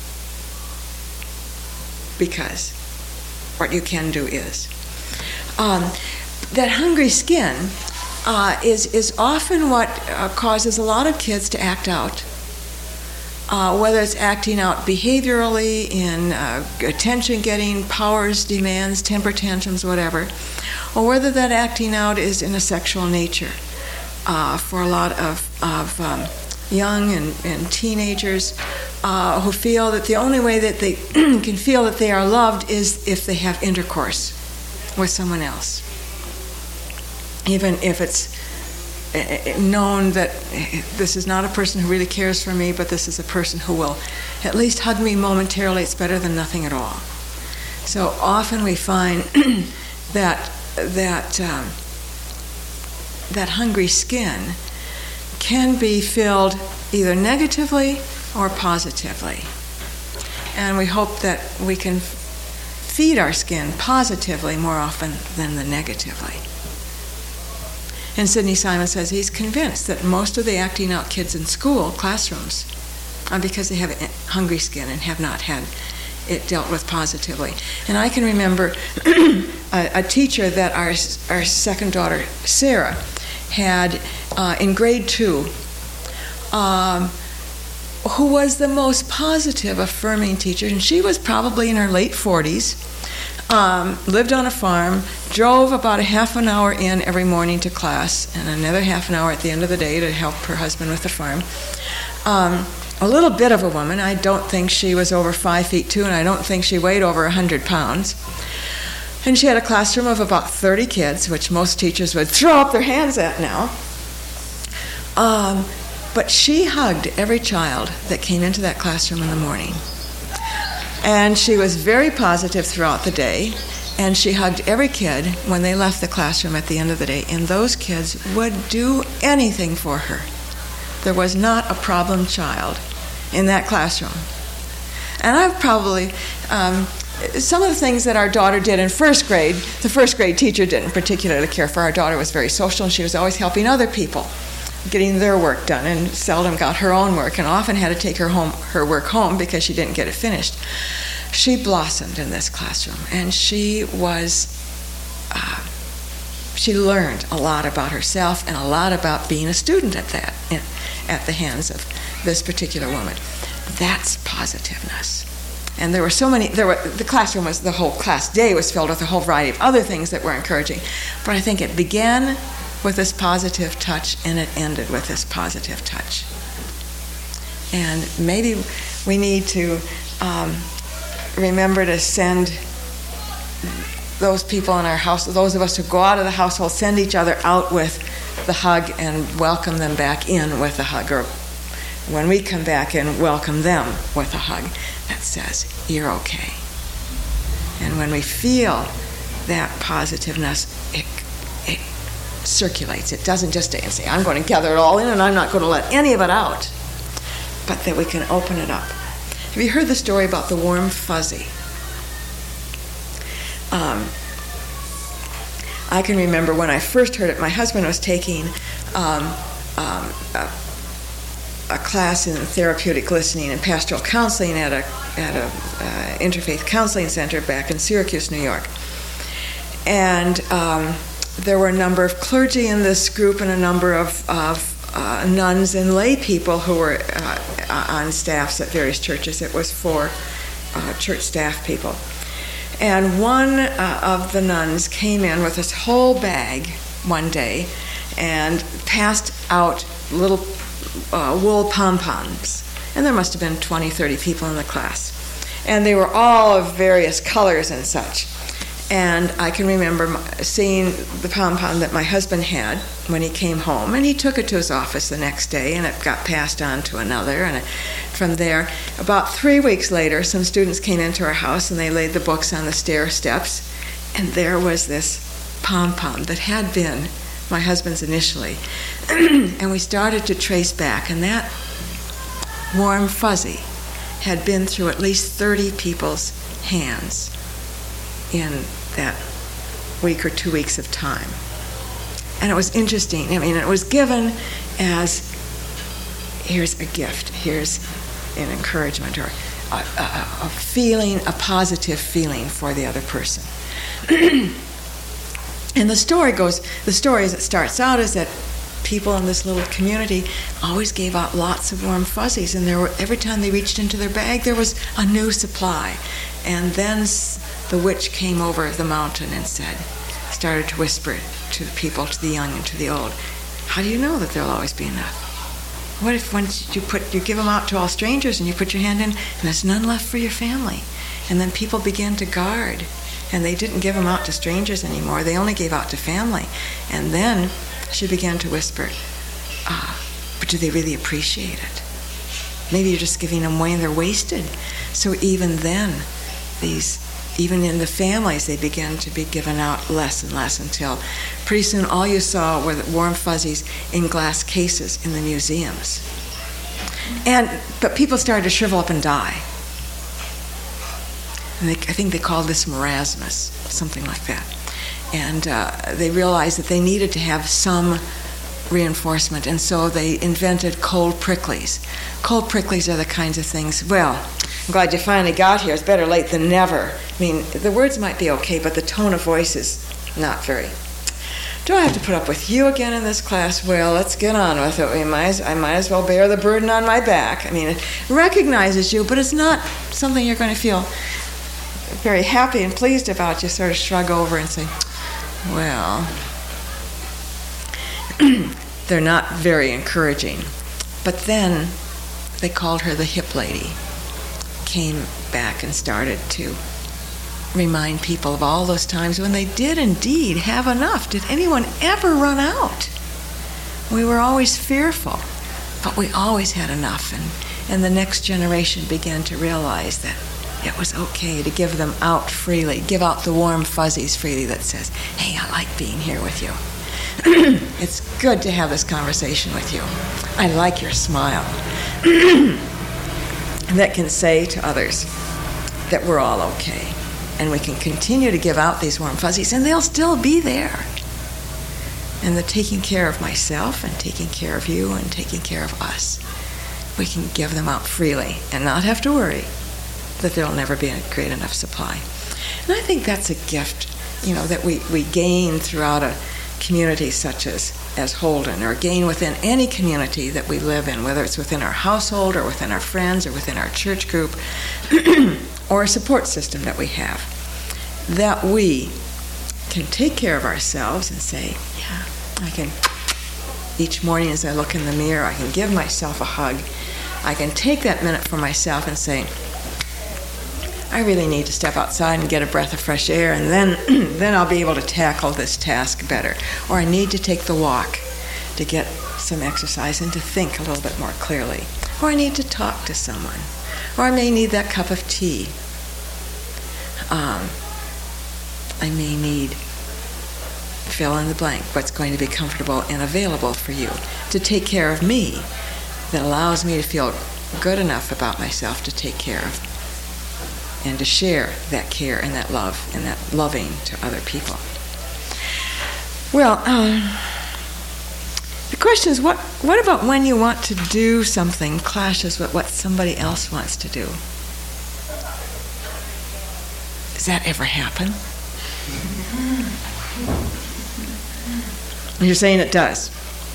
Because what you can do is. Um, that hungry skin uh, is, is often what uh, causes a lot of kids to act out. Uh, whether it's acting out behaviorally in uh, attention-getting, powers, demands, temper tantrums, whatever, or whether that acting out is in a sexual nature. Uh, for a lot of, of um, young and, and teenagers uh, who feel that the only way that they can feel that they are loved is if they have intercourse with someone else. Even if it's known that this is not a person who really cares for me, but this is a person who will at least hug me momentarily, it's better than nothing at all. So often we find that that um, that hungry skin can be filled either negatively or positively. And we hope that we can feed our skin positively more often than the negatively. And Sidney Simon says he's convinced that most of the acting out kids in school classrooms are because they have a hungry skin and have not had it dealt with positively. And I can remember a, a teacher that our, our second daughter, Sarah, had uh, in grade two, um, who was the most positive, affirming teacher. And she was probably in her late forties, um, lived on a farm, drove about a half an hour in every morning to class, and another half an hour at the end of the day to help her husband with the farm. Um, a little bit of a woman. I don't think she was over five feet two, and I don't think she weighed over one hundred pounds. And she had a classroom of about thirty kids, which most teachers would throw up their hands at now. Um, but she hugged every child that came into that classroom in the morning. And she was very positive throughout the day, and she hugged every kid when they left the classroom at the end of the day, and those kids would do anything for her. There was not a problem child in that classroom. And I've probably, um, some of the things that our daughter did in first grade, the first grade teacher didn't particularly care for. Our daughter was very social, and she was always helping other people, getting their work done, and seldom got her own work, and often had to take her home, her work home because she didn't get it finished. She blossomed in this classroom, and she was, uh, she learned a lot about herself and a lot about being a student at that, at the hands of this particular woman. That's positiveness. And there were so many, there were, the classroom was, the whole class day was filled with a whole variety of other things that were encouraging. But I think it began with this positive touch, and it ended with this positive touch. And maybe we need to um, remember to send those people in our house, those of us who go out of the household, send each other out with the hug and welcome them back in with a hug, or when we come back in, welcome them with a hug that says, you're okay. And when we feel that positiveness, it, it circulates. It doesn't just stay and say, I'm going to gather it all in and I'm not going to let any of it out, but that we can open it up. Have you heard the story about the warm fuzzy? Um, I can remember when I first heard it, my husband was taking um, um, a, a class in therapeutic listening and pastoral counseling at a at a uh, interfaith counseling center back in Syracuse, New York. And um, there were a number of clergy in this group and a number of, of uh, nuns and lay people who were uh, on staffs at various churches. It was for uh, church staff people. And one uh, of the nuns came in with this whole bag one day and passed out little uh, wool pom-poms. And there must have been twenty, thirty people in the class. And they were all of various colors and such. And I can remember seeing the pom-pom that my husband had when he came home, and he took it to his office the next day, and it got passed on to another. And from there, about three weeks later, some students came into our house, and they laid the books on the stair steps, and there was this pom-pom that had been my husband's initially. And we started to trace back, and that warm fuzzy had been through at least thirty people's hands in that week or two weeks of time. And it was interesting. I mean, it was given as, here's a gift, here's an encouragement, or a, a, a feeling, a positive feeling for the other person. And the story goes, the story as it starts out is that people in this little community always gave out lots of warm fuzzies, and there were, every time they reached into their bag, there was a new supply. And then the witch came over the mountain and said, started to whisper to the people, to the young and to the old, how do you know that there'll always be enough? What if once you put, you give them out to all strangers and you put your hand in and there's none left for your family? And then people began to guard, and they didn't give them out to strangers anymore. They only gave out to family. And then she began to whisper, ah, but do they really appreciate it? Maybe you're just giving them away and they're wasted. So even then, these, even in the families, they began to be given out less and less until pretty soon all you saw were the warm fuzzies in glass cases in the museums. And, but people started to shrivel up and die. And they, I think they called this marasmus, something like that. And uh, they realized that they needed to have some reinforcement, and so they invented cold pricklies. Cold pricklies are the kinds of things, well, I'm glad you finally got here. It's better late than never. I mean, the words might be okay, but the tone of voice is not very. Do I have to put up with you again in this class? Well, let's get on with it. We might as, I might as well bear the burden on my back. I mean, it recognizes you, but it's not something you're going to feel very happy and pleased about. You sort of shrug over and say, well, they're not very encouraging. But then they called her the hip lady, came back and started to remind people of all those times when they did indeed have enough. Did anyone ever run out? We were always fearful, but we always had enough. And, and the next generation began to realize that it was okay to give them out freely, give out the warm fuzzies freely that says, hey, I like being here with you. It's good to have this conversation with you. I like your smile. That can say to others that we're all okay. And we can continue to give out these warm fuzzies, and they'll still be there. And the taking care of myself and taking care of you and taking care of us, we can give them out freely and not have to worry that there'll never be a great enough supply. And I think that's a gift, you know, that we, we gain throughout a community such as, as Holden, or gain within any community that we live in, whether it's within our household or within our friends or within our church group or a support system that we have, that we can take care of ourselves and say, yeah, I can, each morning as I look in the mirror, I can give myself a hug. I can take that minute for myself and say, I really need to step outside and get a breath of fresh air, and then then I'll be able to tackle this task better. Or I need to take the walk to get some exercise and to think a little bit more clearly. Or I need to talk to someone. Or I may need that cup of tea. Um, I may need, fill in the blank, what's going to be comfortable and available for you to take care of me, that allows me to feel good enough about myself to take care of and to share that care and that love and that loving to other people. Well, um, the question is, what, what about when you want to do something clashes with what somebody else wants to do? Does that ever happen? You're saying it does.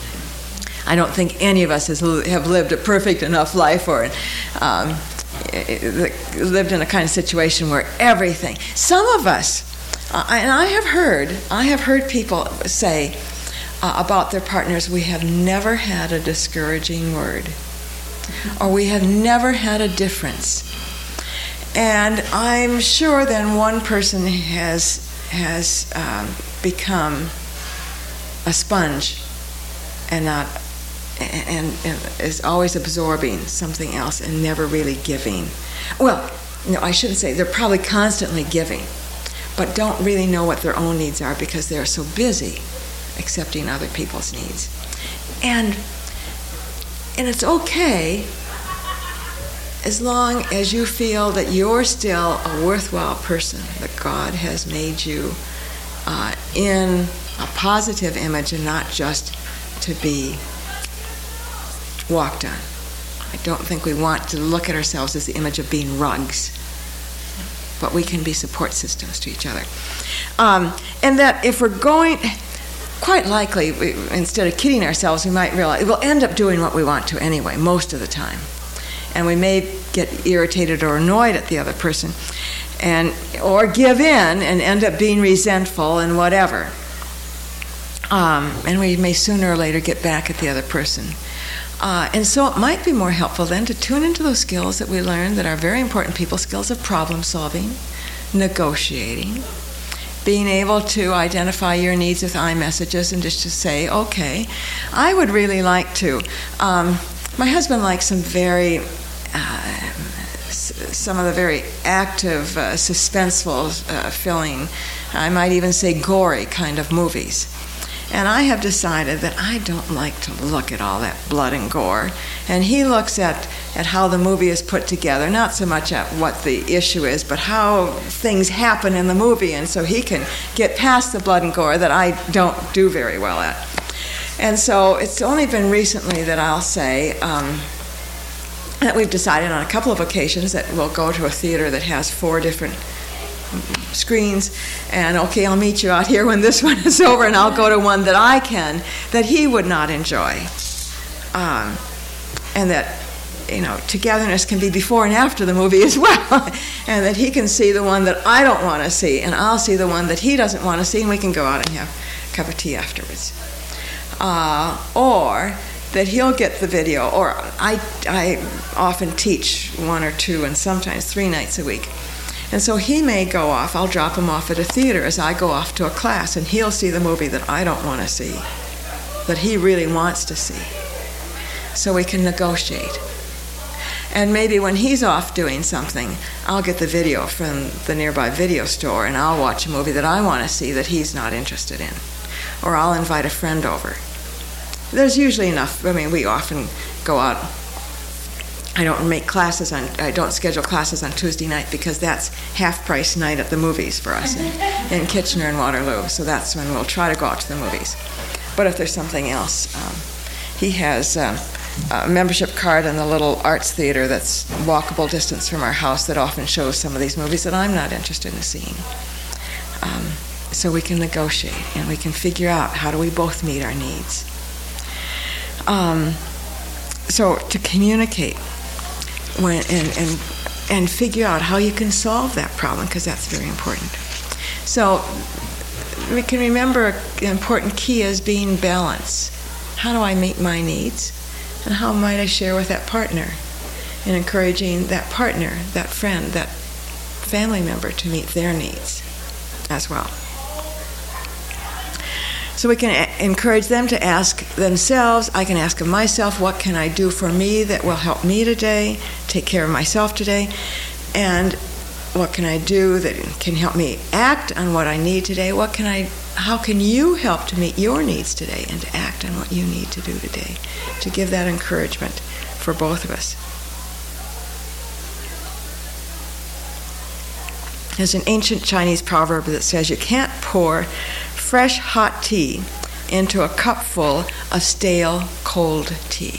I don't think any of us has, have lived a perfect enough life or um, lived in a kind of situation where everything. Some of us, uh, and I have heard, I have heard people say uh, about their partners, we have never had a discouraging word, or we have never had a difference. And I'm sure then one person has has um, become a sponge and not and, and is always absorbing something else and never really giving. Well, no, I shouldn't say. They're probably constantly giving, but don't really know what their own needs are because they're so busy accepting other people's needs. And and it's okay as long as you feel that you're still a worthwhile person, that God has made you uh, in a positive image and not just to be walked on. I don't think we want to look at ourselves as the image of being rugs, but we can be support systems to each other. Um, and that if we're going, quite likely, we, instead of kidding ourselves, we might realize we'll end up doing what we want to anyway, most of the time. And we may get irritated or annoyed at the other person, and or give in and end up being resentful and whatever. Um, and we may sooner or later get back at the other person. Uh, and so it might be more helpful then to tune into those skills that we learned that are very important people skills of problem solving, negotiating, being able to identify your needs with iMessages and just to say, okay, I would really like to. Um, my husband likes some very, uh, s- some of the very active, uh, suspenseful, uh, filling, I might even say gory kind of movies. And I have decided that I don't like to look at all that blood and gore. And he looks at, at how the movie is put together, not so much at what the issue is, but how things happen in the movie. And so he can get past the blood and gore that I don't do very well at. And so it's only been recently that I'll say um, that we've decided on a couple of occasions that we'll go to a theater that has four different screens, and okay, I'll meet you out here when this one is over, and I'll go to one that I can, that he would not enjoy. Um, and that, you know, togetherness can be before and after the movie as well, and that he can see the one that I don't want to see, and I'll see the one that he doesn't want to see, and we can go out and have a cup of tea afterwards. Uh, or that he'll get the video, or I, I often teach one or two and sometimes three nights a week. And so he may go off, I'll drop him off at a theater as I go off to a class, and he'll see the movie that I don't want to see, that he really wants to see. So we can negotiate. And maybe when he's off doing something, I'll get the video from the nearby video store and I'll watch a movie that I want to see that he's not interested in. Or I'll invite a friend over. There's usually enough. I mean, we often go out. I don't make classes on, I don't schedule classes on Tuesday night because that's half-price night at the movies for us in, in Kitchener and Waterloo. So that's when we'll try to go out to the movies. But if there's something else, um, he has um, a membership card in the little arts theater that's walkable distance from our house that often shows some of these movies that I'm not interested in seeing. Um, so we can negotiate and we can figure out how do we both meet our needs. Um, so to communicate when, and, and, and figure out how you can solve that problem, because that's very important. So we can remember an important key is being balanced. How do I meet my needs? And how might I share with that partner? And encouraging that partner, that friend, that family member to meet their needs as well. So we can a- encourage them to ask themselves, I can ask of myself, what can I do for me that will help me today, take care of myself today? And what can I do that can help me act on what I need today? What can I, how can you help to meet your needs today and to act on what you need to do today? To give that encouragement for both of us. There's an ancient Chinese proverb that says you can't pour fresh hot tea into a cup full of stale cold tea.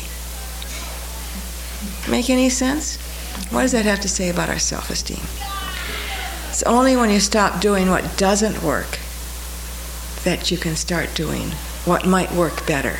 Make any sense? What does that have to say about our self-esteem? It's only when you stop doing what doesn't work that you can start doing what might work better,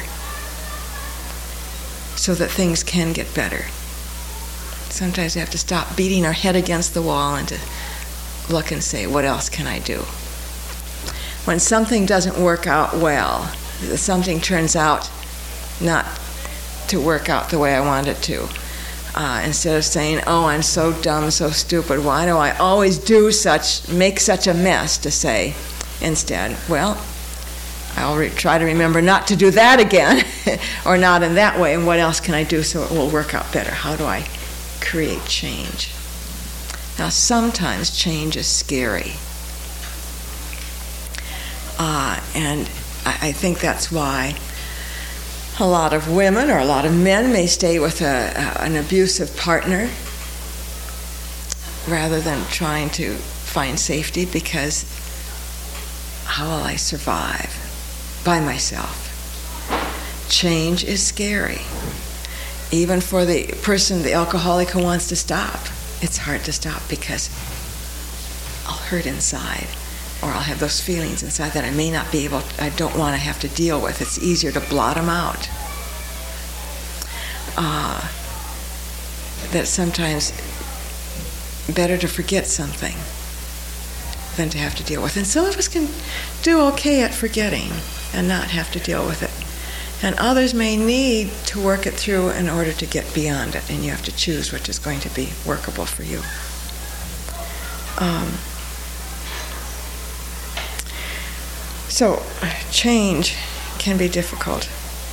so that things can get better. Sometimes we have to stop beating our head against the wall and to look and say, what else can I do? When something doesn't work out well, something turns out not to work out the way I want it to, uh, instead of saying, oh, I'm so dumb, so stupid, why do I always do such, make such a mess, to say instead, well, I'll re- try to remember not to do that again, or not in that way, and what else can I do so it will work out better? How do I create change? Now, sometimes change is scary. Uh, and I, I think that's why a lot of women or a lot of men may stay with a, a, an abusive partner rather than trying to find safety, because how will I survive by myself? Change is scary. Even for the person, the alcoholic who wants to stop, it's hard to stop because I'll hurt inside, or I'll have those feelings inside that I may not be able, I don't want to have to deal with. It's easier to blot them out. Uh, that sometimes better to forget something than to have to deal with. And some of us can do okay at forgetting and not have to deal with it. And others may need to work it through in order to get beyond it, and you have to choose which is going to be workable for you. Um, so, change can be difficult.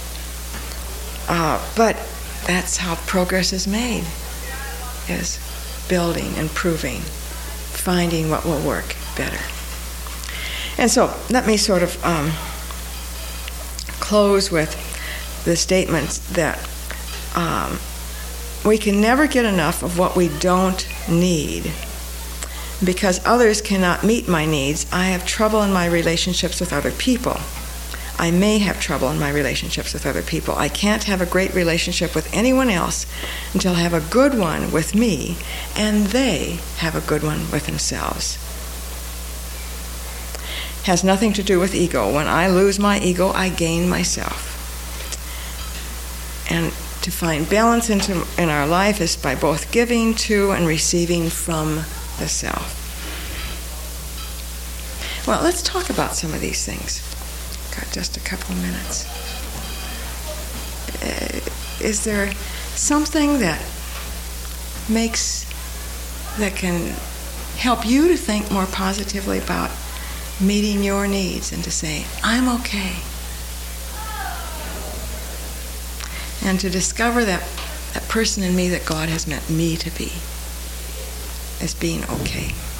Uh, but that's how progress is made, is building, improving, finding what will work better. And so, let me sort of um, close with the statements that um, we can never get enough of what we don't need. Because others cannot meet my needs, I have trouble in my relationships with other people. I may have trouble in my relationships with other people. I can't have a great relationship with anyone else until I have a good one with me, and they have a good one with themselves. Has nothing to do with ego. When I lose my ego, I gain myself. And to find balance into, in our life is by both giving to and receiving from the self. Well, let's talk about some of these things. Got just a couple of minutes. uh, is there something that makes, that can help you to think more positively about meeting your needs and to say, I'm okay? And to discover that, that person in me that God has meant me to be as being okay.